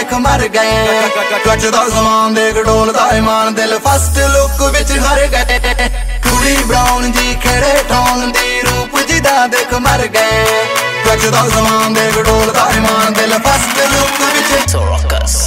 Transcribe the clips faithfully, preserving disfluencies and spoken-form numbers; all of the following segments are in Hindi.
देख मर गए। कचदा समान देख डोलदा ईमान दिल फस्ट लुक विच हर गए। कुड़ी ब्राउन जी खेड़े ठोन दी रूप जिदा देख मर गए। कचदा समान देख डोलदा ईमान दिल फस्ट लुक विच Sorocas।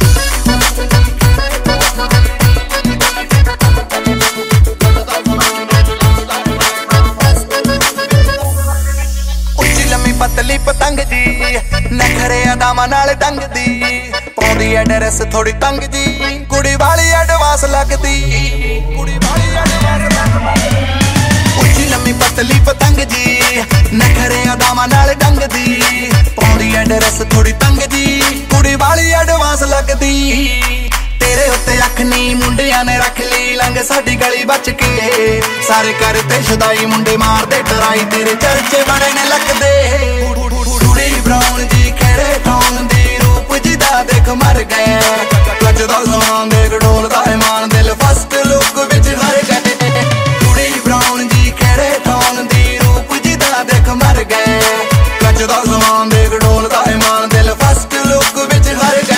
पतली पतंग जी नखरे अदामा नाल डंग दी पौंदी है ड्रेस थोड़ी तंग जी कुड़ी वाली एडवांस लगदी। कुड़ी वाली एडवांस लगदी। उच्ची लम्मी पतली पतंग जी नखरे अदामा नाल डंग दी पौंदी है ड्रेस थोड़ी तंग जी कुड़ी वाली एडवांस लगदी। तेरे उत्ते अख नी मुंडियां ने रख ली लंघ साडी गली बच के सारे करते शुदाई मुंडे मारदे डराई तेरे चर्चे बड़े ने लगदे। कुड़ी ब्राउन जी खेड़े ठोन दी रूप जिदा देख मर गए। कचदा समान देख डोलदा ईमान दिल फस्ट लुक विच हर गए। कुड़ी ब्राउन जी खेड़े ठोन दी रूप जिदा देख मर गए। कचदा समान देख डोलदा ईमान दिल फस्ट लुक विच हर गए।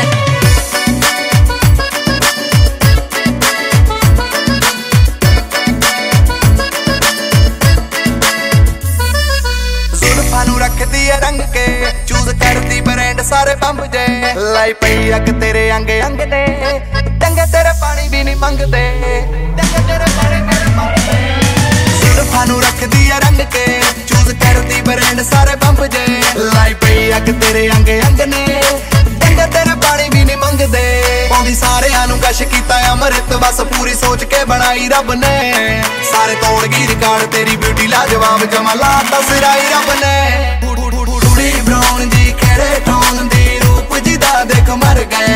रखदी है रंग के चूज करदी ब्रांड सारे बंब जे लाई पई अग तेरे अंग अंग ने डंगे तेरे पानी भी नहीं मंगदे। डंगे तेरे पानी भी नहीं मंगदे। जुल्फां नू रखदी है रंग के चूज करदी ब्रांड सारे बंब जे लाई पई अग तेरे अंग अंग ने डंगे तेरे पानी भी नहीं मंगदे। पौंदी सारेयां नू कश कीता अमृत बस पूरी सोच के बनाई रब ने सारे तोड़ गई रिकॉर्ड तेरी ब्यूटी लाजवाब जमा लाता सिराई रब ने। कुड़ी ब्राउन जी खेड़े ठोन दी रूप जिदा देख मर गए।